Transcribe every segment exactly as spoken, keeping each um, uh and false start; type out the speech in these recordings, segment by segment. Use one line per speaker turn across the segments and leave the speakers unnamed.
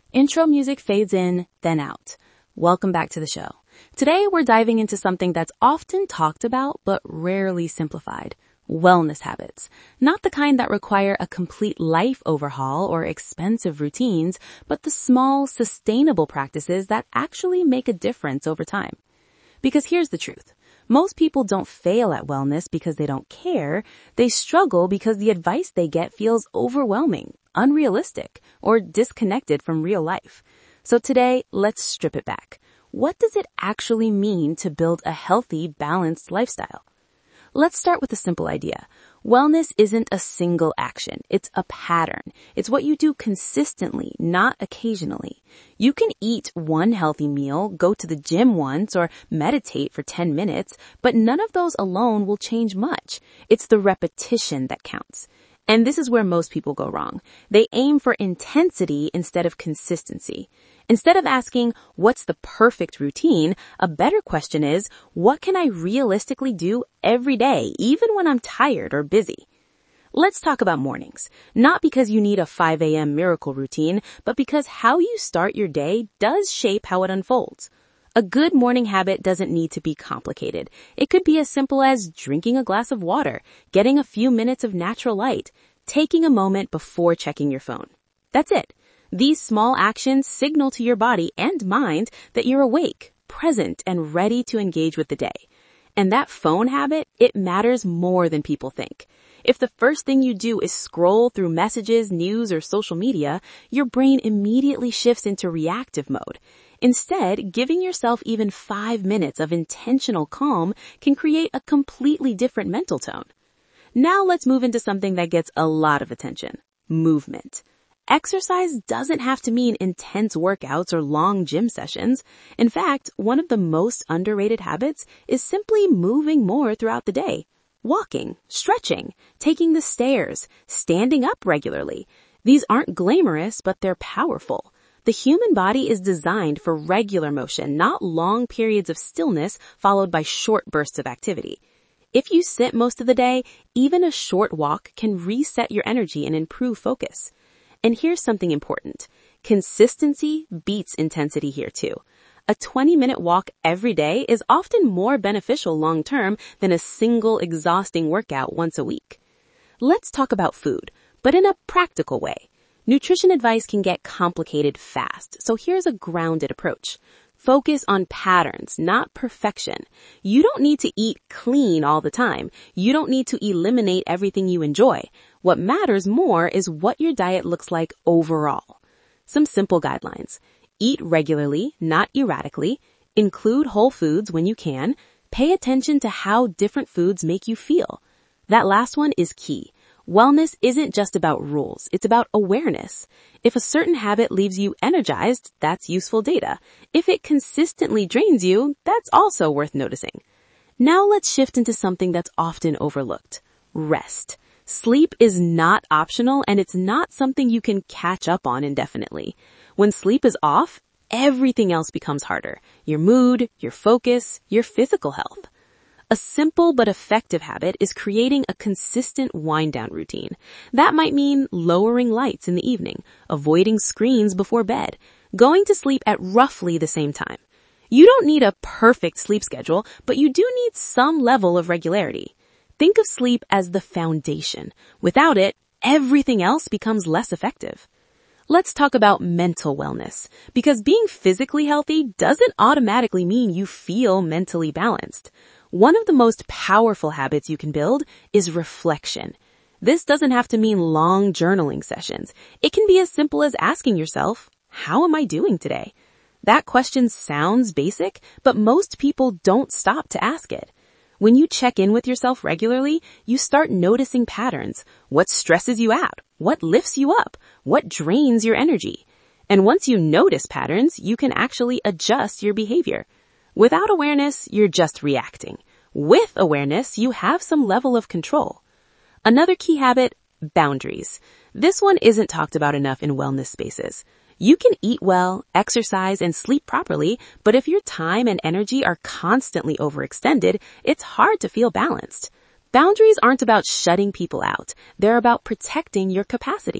Intro music fades in, then out. Welcome back to the show. Today we're diving into something that's often talked about but rarely simplified. Wellness habits. Not the kind that require a complete life overhaul or expensive routines, but the small, sustainable practices that actually make a difference over time. Because here's the truth. Most people don't fail at wellness because they don't care. They struggle because the advice they get feels overwhelming, unrealistic, or disconnected from real life. So today, let's strip it back. What does it actually mean to build a healthy, balanced lifestyle? Let's start with a simple idea. Wellness isn't a single action. It's a pattern. It's what you do consistently, not occasionally. You can eat one healthy meal, go to the gym once, or meditate for ten minutes, but none of those alone will change much. It's the repetition that counts. And this is where most people go wrong. They aim for intensity instead of consistency. Instead of asking, what's the perfect routine, a better question is, what can I realistically do every day, even when I'm tired or busy? Let's talk about mornings. Not because you need a five a.m. miracle routine, but because how you start your day does shape how it unfolds. A good morning habit doesn't need to be complicated. It could be as simple as drinking a glass of water, getting a few minutes of natural light, taking a moment before checking your phone. That's it. These small actions signal to your body and mind that you're awake, present, and ready to engage with the day. And that phone habit, it matters more than people think. If the first thing you do is scroll through messages, news, or social media, your brain immediately shifts into reactive mode. Instead, giving yourself even five minutes of intentional calm can create a completely different mental tone. Now let's move into something that gets a lot of attention. Movement. Exercise doesn't have to mean intense workouts or long gym sessions. In fact, one of the most underrated habits is simply moving more throughout the day. Walking, stretching, taking the stairs, standing up regularly. These aren't glamorous, but they're powerful. The human body is designed for regular motion, not long periods of stillness followed by short bursts of activity. If you sit most of the day, even a short walk can reset your energy and improve focus. And here's something important. Consistency beats intensity here too. A twenty-minute walk every day is often more beneficial long-term than a single exhausting workout once a week. Let's talk about food, but in a practical way. Nutrition advice can get complicated fast, so here's a grounded approach. Focus on patterns, not perfection. You don't need to eat clean all the time. You don't need to eliminate everything you enjoy. What matters more is what your diet looks like overall. Some simple guidelines. Eat regularly, not erratically. Include whole foods when you can. Pay attention to how different foods make you feel. That last one is key. Wellness isn't just about rules, it's about awareness. If a certain habit leaves you energized, that's useful data. If it consistently drains you, that's also worth noticing. Now let's shift into something that's often overlooked. Rest. Sleep is not optional, and it's not something you can catch up on indefinitely. When sleep is off, everything else becomes harder. Your mood, your focus, your physical health. A simple but effective habit is creating a consistent wind-down routine. That might mean lowering lights in the evening, avoiding screens before bed, going to sleep at roughly the same time. You don't need a perfect sleep schedule, but you do need some level of regularity. Think of sleep as the foundation. Without it, everything else becomes less effective. Let's talk about mental wellness, because being physically healthy doesn't automatically mean you feel mentally balanced. One of the most powerful habits you can build is reflection. This doesn't have to mean long journaling sessions. It can be as simple as asking yourself, how am I doing today? That question sounds basic, but most people don't stop to ask it. When you check in with yourself regularly, you start noticing patterns. What stresses you out? What lifts you up? What drains your energy? And once you notice patterns, you can actually adjust your behavior. Without awareness, you're just reacting. With awareness, you have some level of control. Another key habit, boundaries. This one isn't talked about enough in wellness spaces. You can eat well, exercise, and sleep properly, but if your time and energy are constantly overextended, it's hard to feel balanced. Boundaries aren't about shutting people out. They're about protecting your capacity.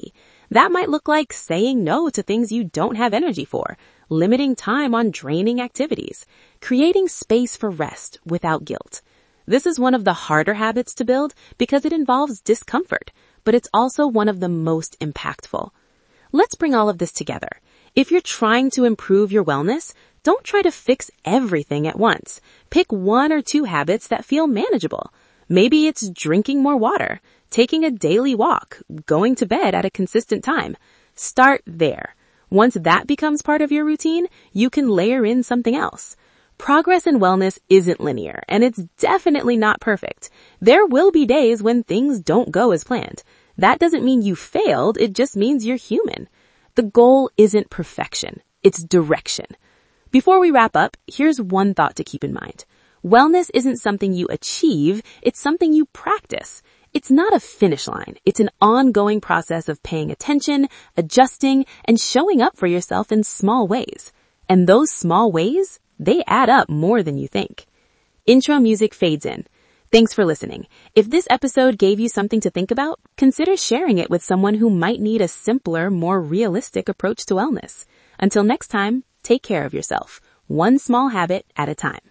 That might look like saying no to things you don't have energy for, limiting time on draining activities, creating space for rest without guilt. This is one of the harder habits to build because it involves discomfort, but it's also one of the most impactful. Let's bring all of this together. If you're trying to improve your wellness, don't try to fix everything at once. Pick one or two habits that feel manageable. Maybe it's drinking more water, taking a daily walk, going to bed at a consistent time. Start there. Once that becomes part of your routine, you can layer in something else. Progress in wellness isn't linear, and it's definitely not perfect. There will be days when things don't go as planned. That doesn't mean you failed, it just means you're human. The goal isn't perfection, it's direction. Before we wrap up, here's one thought to keep in mind. Wellness isn't something you achieve, it's something you practice. It's not a finish line. It's an ongoing process of paying attention, adjusting, and showing up for yourself in small ways. And those small ways, they add up more than you think. Intro music fades in. Thanks for listening. If this episode gave you something to think about, consider sharing it with someone who might need a simpler, more realistic approach to wellness. Until next time, take care of yourself, one small habit at a time.